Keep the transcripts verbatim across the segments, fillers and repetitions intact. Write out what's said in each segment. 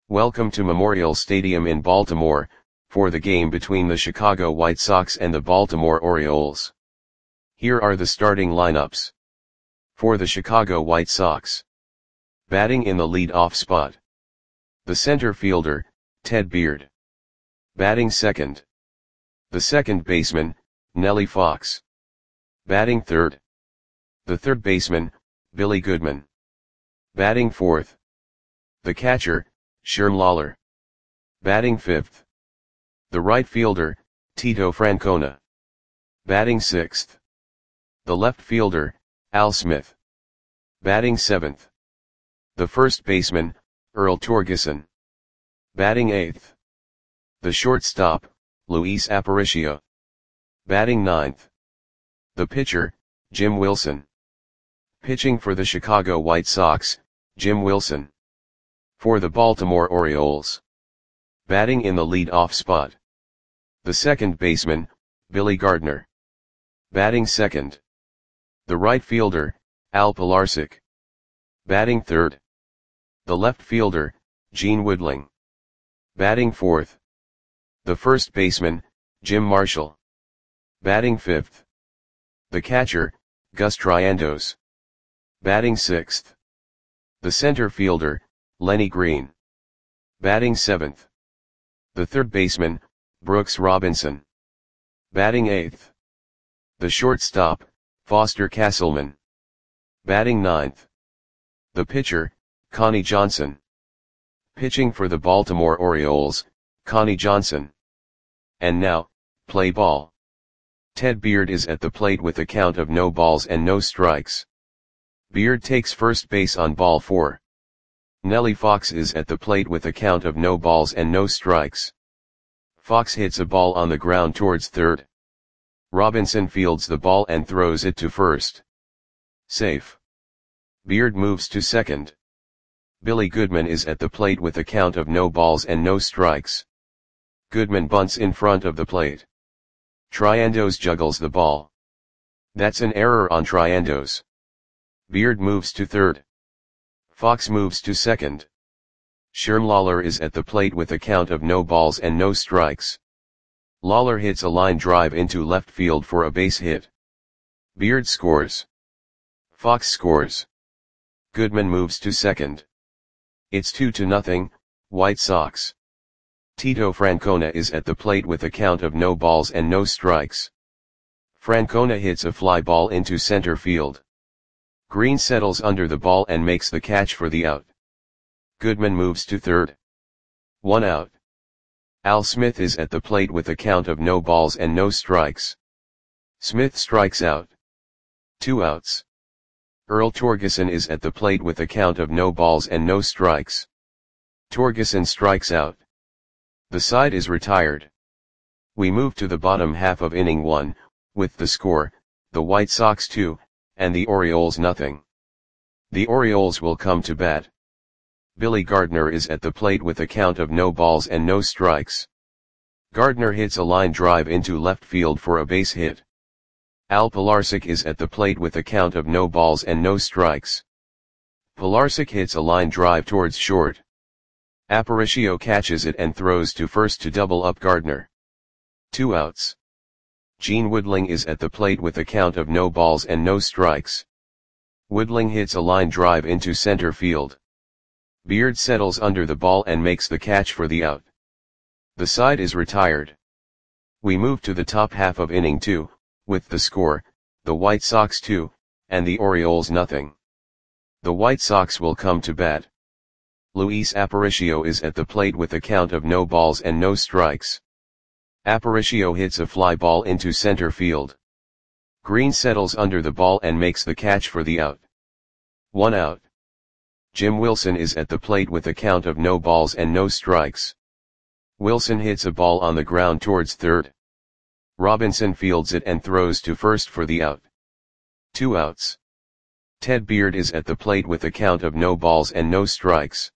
Welcome to Memorial Stadium in Baltimore, for the game between the Chicago White Sox and the Baltimore Orioles. Here are the starting lineups. For the Chicago White Sox. Batting in the lead-off spot. The center fielder, Ted Beard. Batting second. The second baseman, Nellie Fox. Batting third. The third baseman, Billy Goodman. Batting fourth. The catcher, Sherm Lollar. Batting fifth. The right fielder, Tito Francona. Batting sixth. The left fielder, Al Smith. Batting seventh. The first baseman, Earl Torgeson. Batting eighth. The shortstop, Luis Aparicio. Batting ninth. The pitcher, Jim Wilson. Pitching for the Chicago White Sox, Jim Wilson. For the Baltimore Orioles. Batting in the lead-off spot. The second baseman, Billy Gardner. Batting second. The right fielder, Al Pilarczyk. Batting third. The left fielder, Gene Woodling. Batting fourth. The first baseman, Jim Marshall. Batting fifth. The catcher, Gus Triandos. Batting sixth. The center fielder, Lenny Green. Batting seventh. The third baseman, Brooks Robinson. Batting eighth. The shortstop, Foster Castleman. Batting ninth. The pitcher, Connie Johnson. Pitching for the Baltimore Orioles, Connie Johnson. And now, play ball. Ted Beard is at the plate with a count of no balls and no strikes. Beard takes first base on ball four. Nellie Fox is at the plate with a count of no balls and no strikes. Fox hits a ball on the ground towards third. Robinson fields the ball and throws it to first. Safe. Beard moves to second. Billy Goodman is at the plate with a count of no balls and no strikes. Goodman bunts in front of the plate. Triandos juggles the ball. That's an error on Triandos. Beard moves to third. Fox moves to second. Sherm Lollar is at the plate with a count of no balls and no strikes. Lollar hits a line drive into left field for a base hit. Beard scores. Fox scores. Goodman moves to second. It's two to nothing, White Sox. Tito Francona is at the plate with a count of no balls and no strikes. Francona hits a fly ball into center field. Green settles under the ball and makes the catch for the out. Goodman moves to third. One out. Al Smith is at the plate with a count of no balls and no strikes. Smith strikes out. Two outs. Earl Torgeson is at the plate with a count of no balls and no strikes. Torgeson strikes out. The side is retired. We move to the bottom half of inning one, with the score, the White Sox two, and the Orioles nothing. The Orioles will come to bat. Billy Gardner is at the plate with a count of no balls and no strikes. Gardner hits a line drive into left field for a base hit. Al Pilarczyk is at the plate with a count of no balls and no strikes. Pilarczyk hits a line drive towards short. Aparicio catches it and throws to first to double up Gardner. Two outs. Gene Woodling is at the plate with a count of no balls and no strikes. Woodling hits a line drive into center field. Beard settles under the ball and makes the catch for the out. The side is retired. We move to the top half of inning two, with the score, the White Sox two, and the Orioles nothing. The White Sox will come to bat. Luis Aparicio is at the plate with a count of no balls and no strikes. Aparicio hits a fly ball into center field. Green settles under the ball and makes the catch for the out. One out. Jim Wilson is at the plate with a count of no balls and no strikes. Wilson hits a ball on the ground towards third. Robinson fields it and throws to first for the out. Two outs. Ted Beard is at the plate with a count of no balls and no strikes.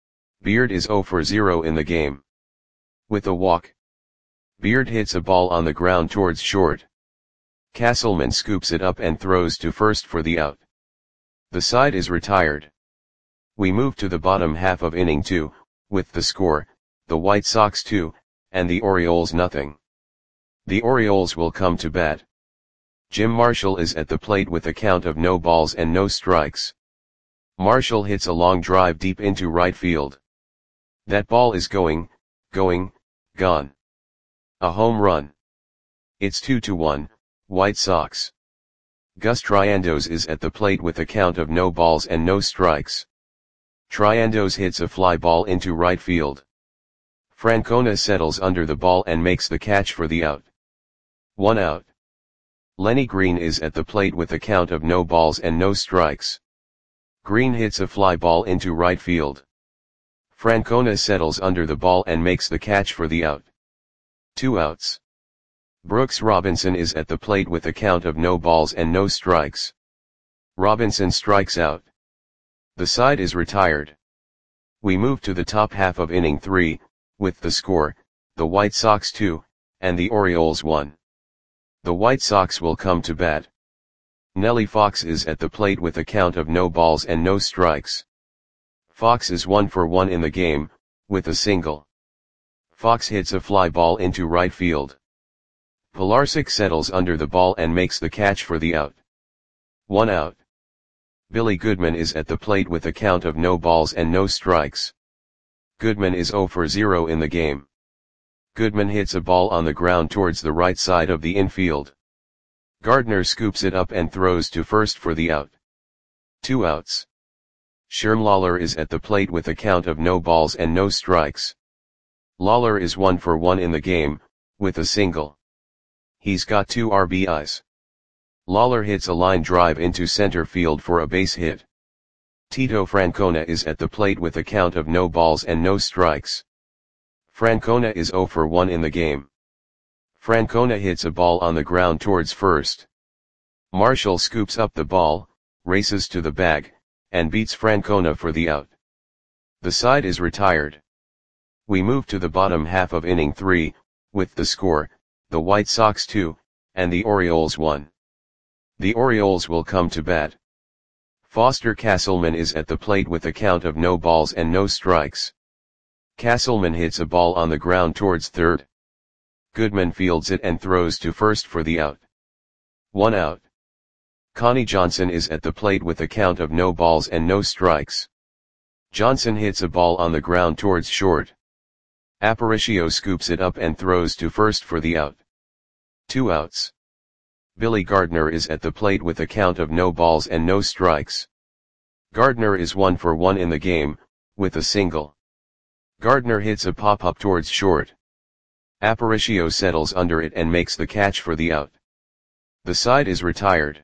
Beard is zero for zero in the game. With a walk. Beard hits a ball on the ground towards short. Castleman scoops it up and throws to first for the out. The side is retired. We move to the bottom half of inning two, with the score, the White Sox two, and the Orioles nothing. The Orioles will come to bat. Jim Marshall is at the plate with a count of no balls and no strikes. Marshall hits a long drive deep into right field. That ball is going, going, gone. A home run. It's two to one, White Sox. Gus Triandos is at the plate with a count of no balls and no strikes. Triandos hits a fly ball into right field. Francona settles under the ball and makes the catch for the out. One out. Lenny Green is at the plate with a count of no balls and no strikes. Green hits a fly ball into right field. Francona settles under the ball and makes the catch for the out. Two outs. Brooks Robinson is at the plate with a count of no balls and no strikes. Robinson strikes out. The side is retired. We move to the top half of inning three, with the score, the White Sox two, and the Orioles one. The White Sox will come to bat. Nellie Fox is at the plate with a count of no balls and no strikes. Fox is one for one in the game, with a single. Fox hits a fly ball into right field. Pilarczyk settles under the ball and makes the catch for the out. One out. Billy Goodman is at the plate with a count of no balls and no strikes. Goodman is zero for zero in the game. Goodman hits a ball on the ground towards the right side of the infield. Gardner scoops it up and throws to first for the out. Two outs. Sherm Lawler is at the plate with a count of no balls and no strikes. Lawler is one for one in the game, with a single. He's got two R B Is. Lawler hits a line drive into center field for a base hit. Tito Francona is at the plate with a count of no balls and no strikes. Francona is zero for one in the game. Francona hits a ball on the ground towards first. Marshall scoops up the ball, races to the bag, and beats Francona for the out. The side is retired. We move to the bottom half of inning three, with the score, the White Sox two, and the Orioles one. The Orioles will come to bat. Foster Castleman is at the plate with a count of no balls and no strikes. Castleman hits a ball on the ground towards third. Goodman fields it and throws to first for the out. One out. Connie Johnson is at the plate with a count of no balls and no strikes. Johnson hits a ball on the ground towards short. Aparicio scoops it up and throws to first for the out. Two outs. Billy Gardner is at the plate with a count of no balls and no strikes. Gardner is one for one in the game, with a single. Gardner hits a pop-up towards short. Aparicio settles under it and makes the catch for the out. The side is retired.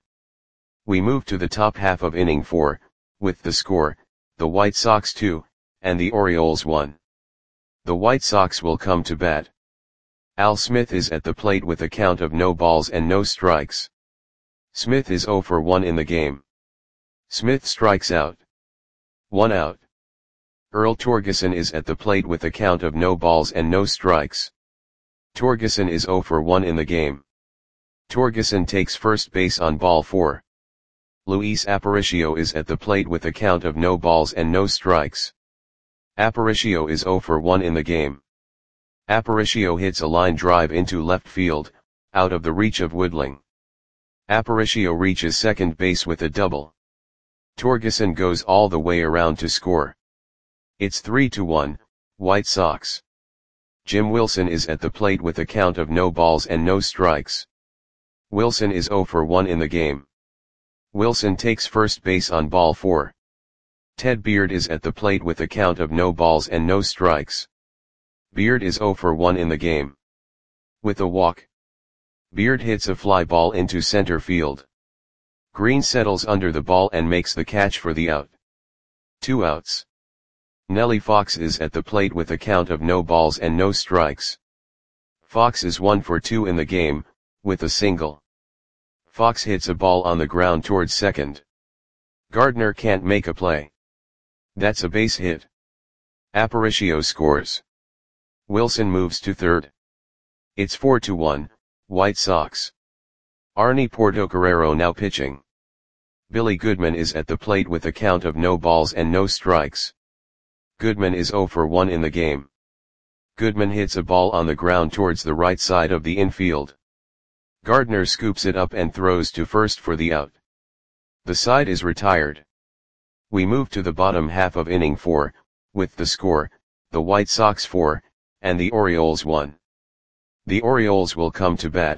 We move to the top half of inning four, with the score, the White Sox two, and the Orioles one. The White Sox will come to bat. Al Smith is at the plate with a count of no balls and no strikes. Smith is zero for one in the game. Smith strikes out. One out. Earl Torgeson is at the plate with a count of no balls and no strikes. Torgeson is zero for one in the game. Torgeson takes first base on ball four. Luis Aparicio is at the plate with a count of no balls and no strikes. Aparicio is zero for one in the game. Aparicio hits a line drive into left field, out of the reach of Woodling. Aparicio reaches second base with a double. Torgeson goes all the way around to score. It's three to one, White Sox. Jim Wilson is at the plate with a count of no balls and no strikes. Wilson is zero for one in the game. Wilson takes first base on ball four. Ted Beard is at the plate with a count of no balls and no strikes. Beard is zero for one in the game. With a walk. Beard hits a fly ball into center field. Green settles under the ball and makes the catch for the out. Two outs. Nellie Fox is at the plate with a count of no balls and no strikes. Fox is one for two in the game, with a single. Fox hits a ball on the ground towards second. Gardner can't make a play. That's a base hit. Aparicio scores. Wilson moves to third. It's four to one, White Sox. Arnie Portocarrero now pitching. Billy Goodman is at the plate with a count of no balls and no strikes. Goodman is zero for one in the game. Goodman hits a ball on the ground towards the right side of the infield. Gardner scoops it up and throws to first for the out. The side is retired. We move to the bottom half of inning four, with the score, the White Sox four, and the Orioles one. The Orioles will come to bat.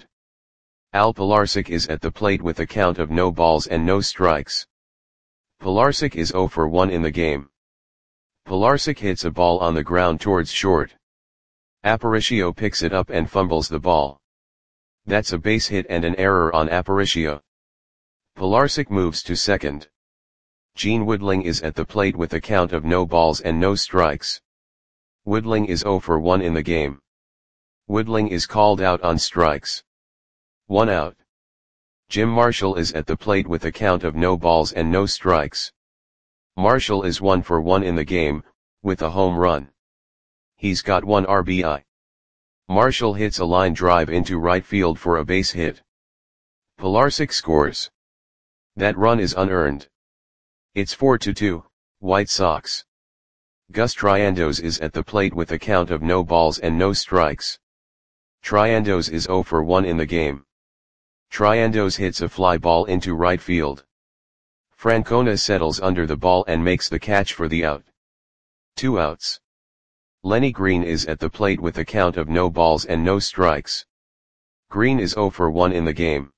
Al Pilarczyk is at the plate with a count of no balls and no strikes. Pilarczyk is zero for one in the game. Pilarczyk hits a ball on the ground towards short. Aparicio picks it up and fumbles the ball. That's a base hit and an error on Aparicio. Pilarczyk moves to second. Gene Woodling is at the plate with a count of no balls and no strikes. Woodling is zero for one in the game. Woodling is called out on strikes. One out. Jim Marshall is at the plate with a count of no balls and no strikes. Marshall is one for one in the game, with a home run. He's got one R B I. Marshall hits a line drive into right field for a base hit. Pilarczyk scores. That run is unearned. It's four to two, White Sox. Gus Triandos is at the plate with a count of no balls and no strikes. Triandos is zero for one in the game. Triandos hits a fly ball into right field. Francona settles under the ball and makes the catch for the out. Two outs. Lenny Green is at the plate with a count of no balls and no strikes. Green is zero for one in the game.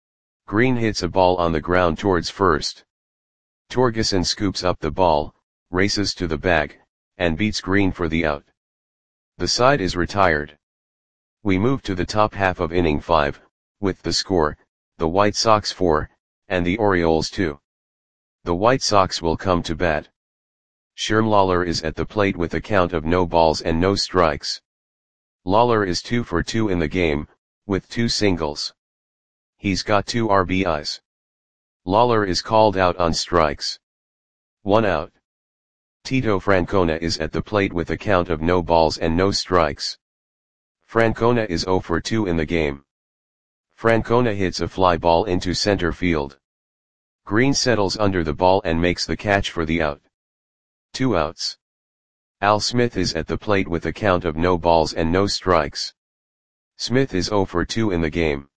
Green hits a ball on the ground towards first. Torgeson scoops up the ball, races to the bag, and beats Green for the out. The side is retired. We move to the top half of inning five, with the score, the White Sox four, and the Orioles two. The White Sox will come to bat. Sherm Lawler is at the plate with a count of no balls and no strikes. Lawler is two for two in the game, with two singles. He's got two R B Is. Lawler is called out on strikes. One out. Tito Francona is at the plate with a count of no balls and no strikes. Francona is zero for two in the game. Francona hits a fly ball into center field. Green settles under the ball and makes the catch for the out. Two outs. Al Smith is at the plate with a count of no balls and no strikes. Smith is zero for two in the game.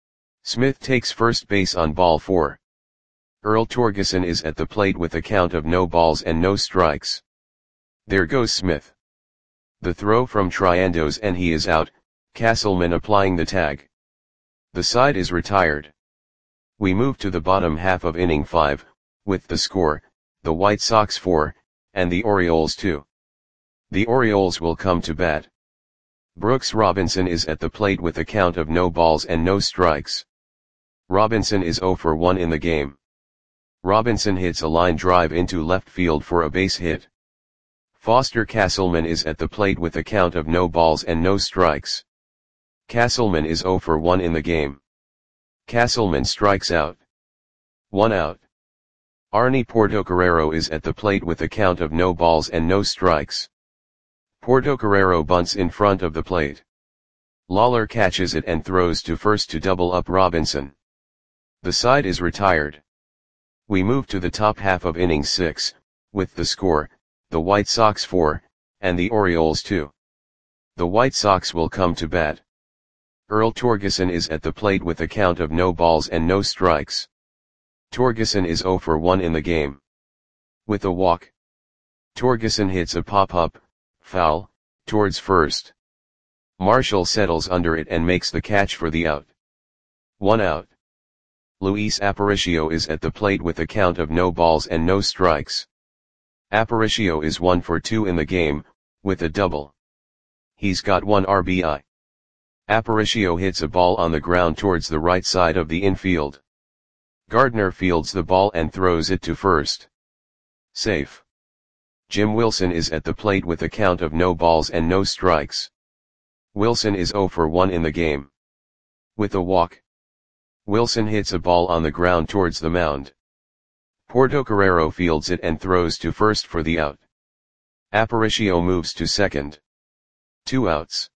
Smith takes first base on ball four. Earl Torgeson is at the plate with a count of no balls and no strikes. There goes Smith. The throw from Triandos and he is out, Castleman applying the tag. The side is retired. We move to the bottom half of inning five, with the score, the White Sox four, and the Orioles two. The Orioles will come to bat. Brooks Robinson is at the plate with a count of no balls and no strikes. Robinson is zero for one in the game. Robinson hits a line drive into left field for a base hit. Foster Castleman is at the plate with a count of no balls and no strikes. Castleman is zero for one in the game. Castleman strikes out. One out. Arnie Portocarrero is at the plate with a count of no balls and no strikes. Portocarrero bunts in front of the plate. Lawler catches it and throws to first to double up Robinson. The side is retired. We move to the top half of inning six, with the score, the White Sox four, and the Orioles two. The White Sox will come to bat. Earl Torgeson is at the plate with a count of no balls and no strikes. Torgeson is zero for one in the game. With a walk. Torgeson hits a pop-up, foul, towards first. Marshall settles under it and makes the catch for the out. One out. Luis Aparicio is at the plate with a count of no balls and no strikes. Aparicio is one for two in the game, with a double. He's got one R B I. Aparicio hits a ball on the ground towards the right side of the infield. Gardner fields the ball and throws it to first. Safe. Jim Wilson is at the plate with a count of no balls and no strikes. Wilson is zero for one in the game. With a walk. Wilson hits a ball on the ground towards the mound. Portocarrero fields it and throws to first for the out. Aparicio moves to second. Two outs.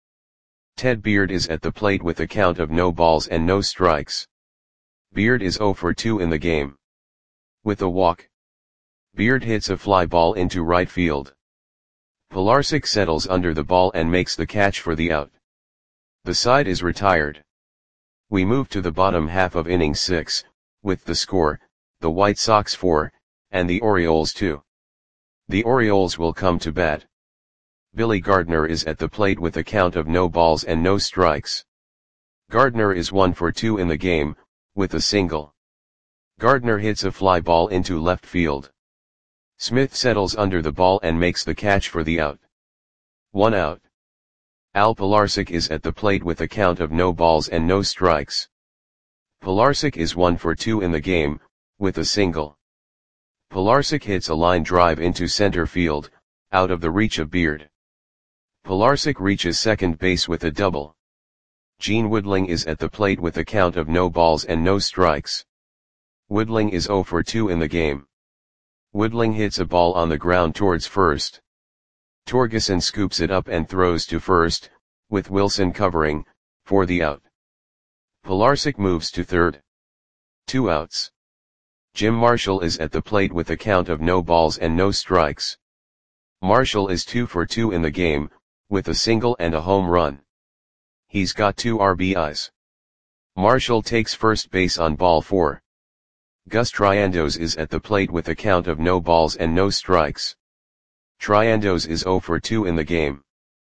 Ted Beard is at the plate with a count of no balls and no strikes. Beard is zero for two in the game. With a walk. Beard hits a fly ball into right field. Pilarczyk settles under the ball and makes the catch for the out. The side is retired. We move to the bottom half of inning six, with the score, the White Sox four, and the Orioles two. The Orioles will come to bat. Billy Gardner is at the plate with a count of no balls and no strikes. Gardner is one for two in the game, with a single. Gardner hits a fly ball into left field. Smith settles under the ball and makes the catch for the out. One out. Al Pilarczyk is at the plate with a count of no balls and no strikes. Pilarczyk is one for two in the game, with a single. Pilarczyk hits a line drive into center field, out of the reach of Beard. Pilarczyk reaches second base with a double. Gene Woodling is at the plate with a count of no balls and no strikes. Woodling is zero for two in the game. Woodling hits a ball on the ground towards first. Torgeson scoops it up and throws to first, with Wilson covering, for the out. Pilarczyk moves to third. Two outs. Jim Marshall is at the plate with a count of no balls and no strikes. Marshall is two for two in the game, with a single and a home run. He's got two R B Is. Marshall takes first base on ball four. Gus Triandos is at the plate with a count of no balls and no strikes. Triandos is zero for two in the game.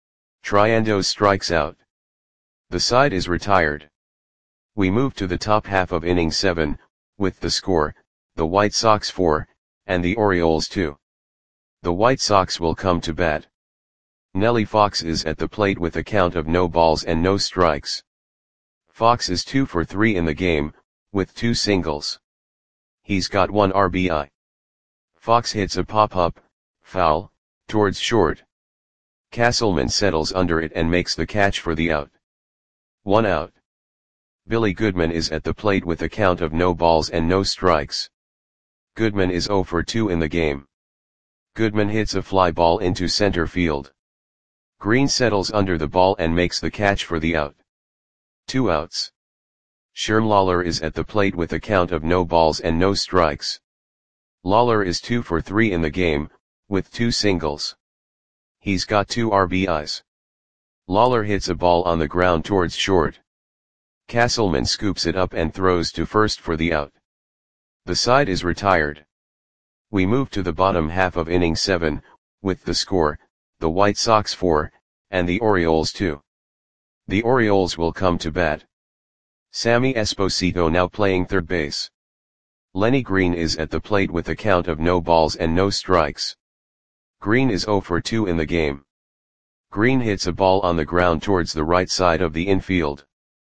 Triandos strikes out. The side is retired. We move to the top half of inning seven, with the score, the White Sox four, and the Orioles two. The White Sox will come to bat. Nellie Fox is at the plate with a count of no balls and no strikes. Fox is two for three in the game, with two singles. He's got one R B I. Fox hits a pop-up, foul, towards short. Castleman settles under it and makes the catch for the out. One out. Billy Goodman is at the plate with a count of no balls and no strikes. Goodman is zero for two in the game. Goodman hits a fly ball into center field. Green settles under the ball and makes the catch for the out. Two outs. Sherm Lawler is at the plate with a count of no balls and no strikes. Lawler is two for three in the game, with two singles. He's got two R B Is. Lawler hits a ball on the ground towards short. Castleman scoops it up and throws to first for the out. The side is retired. We move to the bottom half of inning seven, with the score, the White Sox four, and the Orioles two. The Orioles will come to bat. Sammy Esposito now playing third base. Lenny Green is at the plate with a count of no balls and no strikes. Green is zero for two in the game. Green hits a ball on the ground towards the right side of the infield.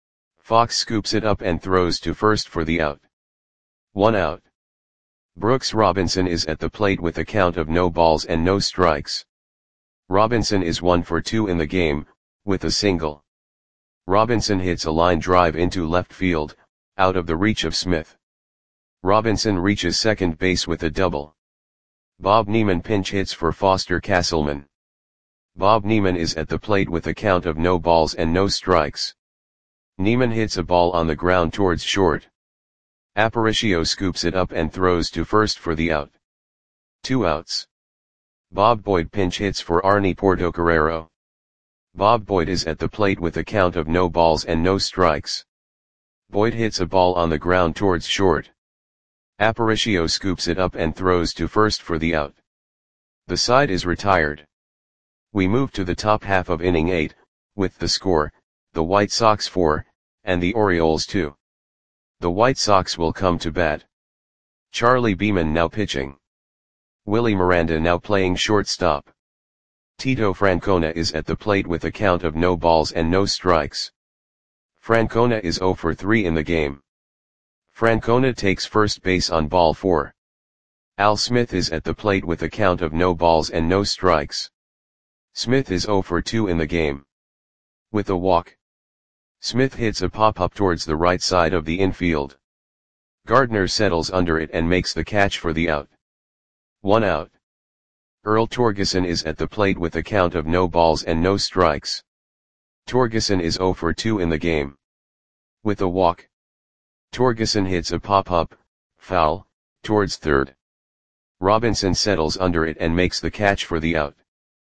Fox scoops it up and throws to first for the out. One out. Brooks Robinson is at the plate with a count of no balls and no strikes. Robinson is one for two in the game, with a single. Robinson hits a line drive into left field, out of the reach of Smith. Robinson reaches second base with a double. Bob Neiman pinch hits for Foster Castleman. Bob Neiman is at the plate with a count of no balls and no strikes. Neiman hits a ball on the ground towards short. Aparicio scoops it up and throws to first for the out. Two outs. Bob Boyd pinch hits for Arnie Portocarrero. Bob Boyd is at the plate with a count of no balls and no strikes. Boyd hits a ball on the ground towards short. Aparicio scoops it up and throws to first for the out. The side is retired. We move to the top half of inning eight, with the score, the White Sox four, and the Orioles two. The White Sox will come to bat. Charlie Beeman now pitching. Willie Miranda now playing shortstop. Tito Francona is at the plate with a count of no balls and no strikes. Francona is zero for three in the game. Francona takes first base on ball four. Al Smith is at the plate with a count of no balls and no strikes. Smith is zero for two in the game. With a walk. Smith hits a pop-up towards the right side of the infield. Gardner settles under it and makes the catch for the out. One out. Earl Torgeson is at the plate with a count of no balls and no strikes. Torgeson is zero for two in the game. With a walk. Torgeson hits a pop-up, foul, towards third. Robinson settles under it and makes the catch for the out.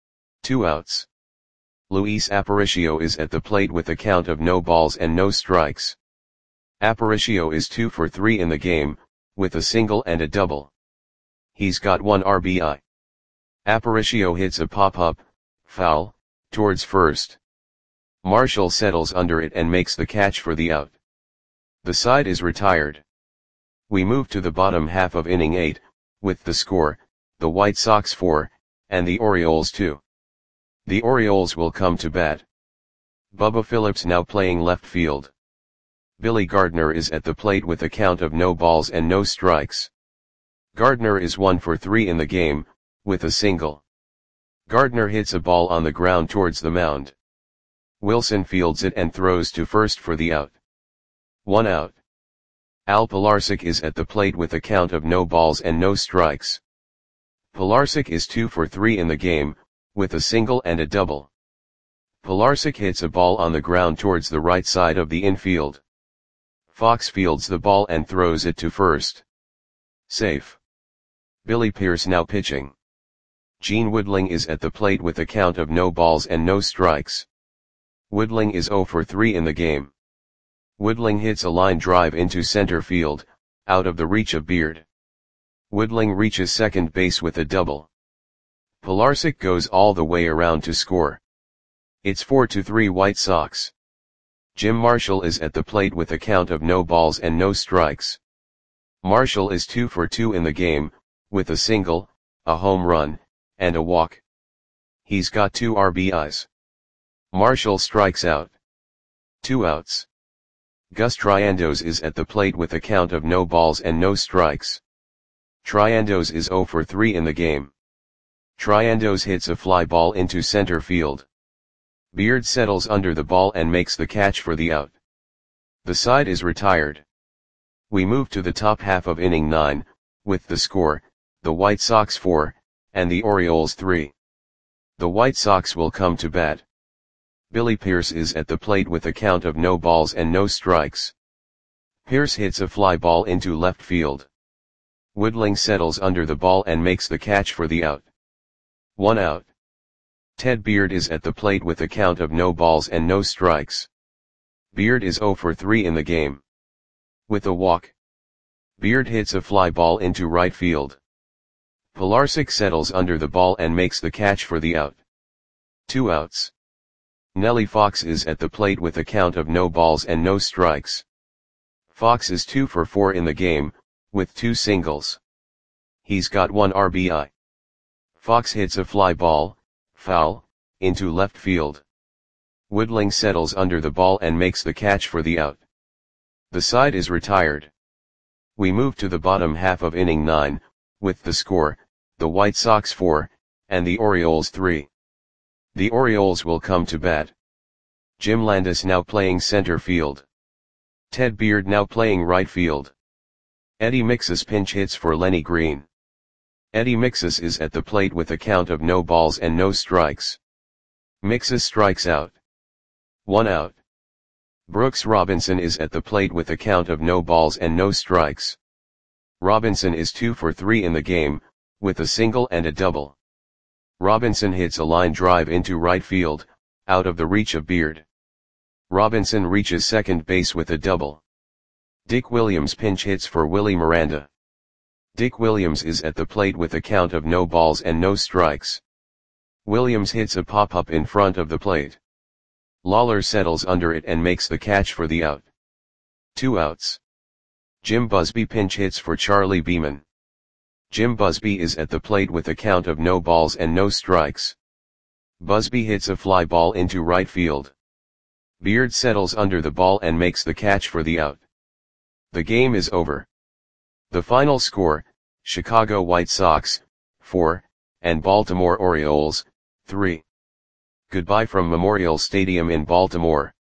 Two outs. Luis Aparicio is at the plate with a count of no balls and no strikes. Aparicio is two for three in the game, with a single and a double. He's got one R B I. Aparicio hits a pop-up, foul, towards first. Marshall settles under it and makes the catch for the out. The side is retired. We move to the bottom half of inning eight, with the score, the White Sox four, and the Orioles two. The Orioles will come to bat. Bubba Phillips now playing left field. Billy Gardner is at the plate with a count of no balls and no strikes. Gardner is one for three in the game, with a single. Gardner hits a ball on the ground towards the mound. Wilson fields it and throws to first for the out. One out. Al Pilarczyk is at the plate with a count of no balls and no strikes. Pilarczyk is two for three in the game, with a single and a double. Pilarczyk hits a ball on the ground towards the right side of the infield. Fox fields the ball and throws it to first. Safe. Billy Pierce now pitching. Gene Woodling is at the plate with a count of no balls and no strikes. Woodling is zero for three in the game. Woodling hits a line drive into center field, out of the reach of Beard. Woodling reaches second base with a double. Pilarczyk goes all the way around to score. It's four to three White Sox. Jim Marshall is at the plate with a count of no balls and no strikes. Marshall is two for two in the game, with a single, a home run, and a walk. He's got two R B Is. Marshall strikes out. Two outs. Gus Triandos is at the plate with a count of no balls and no strikes. Triandos is zero for three in the game. Triandos hits a fly ball into center field. Beard settles under the ball and makes the catch for the out. The side is retired. We move to the top half of inning nine, with the score, the White Sox four, and the Orioles three. The White Sox will come to bat. Billy Pierce is at the plate with a count of no balls and no strikes. Pierce hits a fly ball into left field. Woodling settles under the ball and makes the catch for the out. One out. Ted Beard is at the plate with a count of no balls and no strikes. Beard is zero for three in the game. With a walk. Beard hits a fly ball into right field. Pilarczyk settles under the ball and makes the catch for the out. Two outs. Nellie Fox is at the plate with a count of no balls and no strikes. Fox is two for four in the game, with two singles. He's got one R B I. Fox hits a fly ball, foul, into left field. Woodling settles under the ball and makes the catch for the out. The side is retired. We move to the bottom half of inning nine, with the score, the White Sox four, and the Orioles three. The Orioles will come to bat. Jim Landis now playing center field. Ted Beard now playing right field. Eddie Mixas pinch hits for Lenny Green. Eddie Mixas is at the plate with a count of no balls and no strikes. Mixas strikes out. One out. Brooks Robinson is at the plate with a count of no balls and no strikes. Robinson is two for three in the game, with a single and a double. Robinson hits a line drive into right field, out of the reach of Beard. Robinson reaches second base with a double. Dick Williams pinch hits for Willie Miranda. Dick Williams is at the plate with a count of no balls and no strikes. Williams hits a pop-up in front of the plate. Lawler settles under it and makes the catch for the out. Two outs. Jim Busby pinch hits for Charlie Beeman. Jim Busby is at the plate with a count of no balls and no strikes. Busby hits a fly ball into right field. Beard settles under the ball and makes the catch for the out. The game is over. The final score, Chicago White Sox, four, and Baltimore Orioles, three. Goodbye from Memorial Stadium in Baltimore.